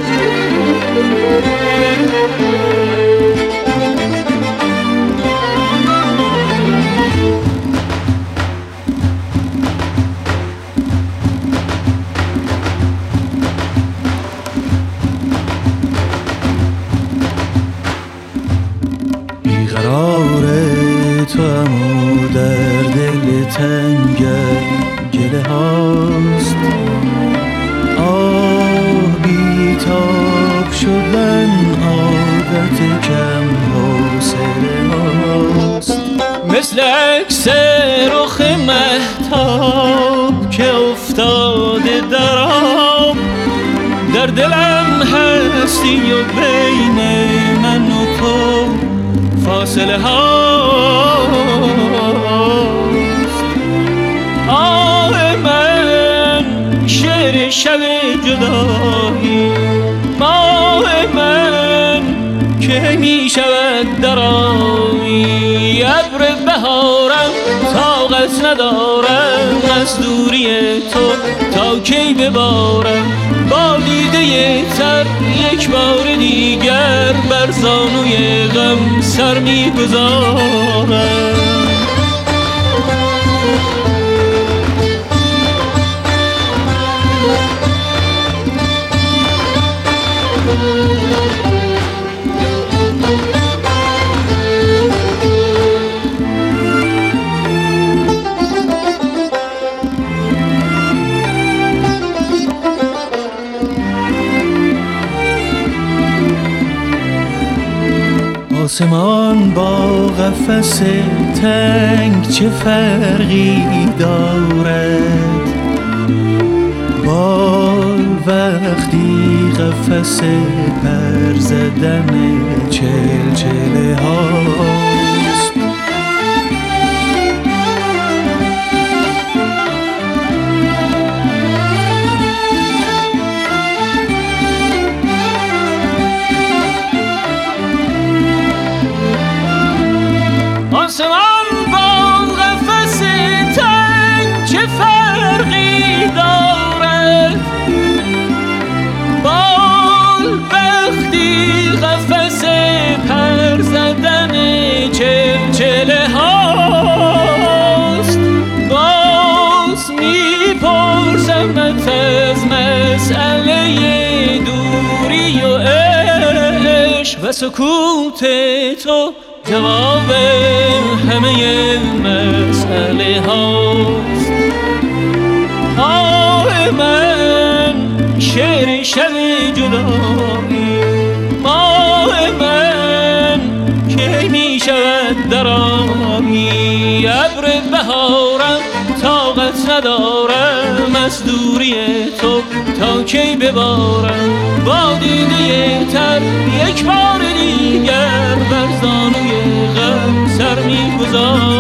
بیقرار توام و در دل تنگم گله هاست، بیتاب شدن عادت کم حوصله هاست. مثل عکس رخ مهتاب که افتاده در آب، در دلم هستی و بین من و تو فاصله هاست. آه من شعر شب جدایی، ماه من که می شود درایی. ابر بهارم طاقت ندارم از دوری تو، تا کی ببارم با دیده تر یک بار دیگر بر زانوی غم سر می گذارم. آسمان با قفس تنگ چه فرقی دارد؟ بال وقتی قفس پر زدن چلچله هاست. آسمان با قفس تنگ چه فرقی دارد؟ بال وقتی قفس پر زدن چلچله هاست. باز میپرسمت از مسئله دوری و عشق و سکوت تو، جواب همه مسئله هاست. آه من شعر شب جدایی، ماه من که می شود درایی. ابر بهارم طاقت ندارم از دوری تو، تا کی ببارم با دیده تر یک بار دیگر بر زانوی غم سر می گذارم.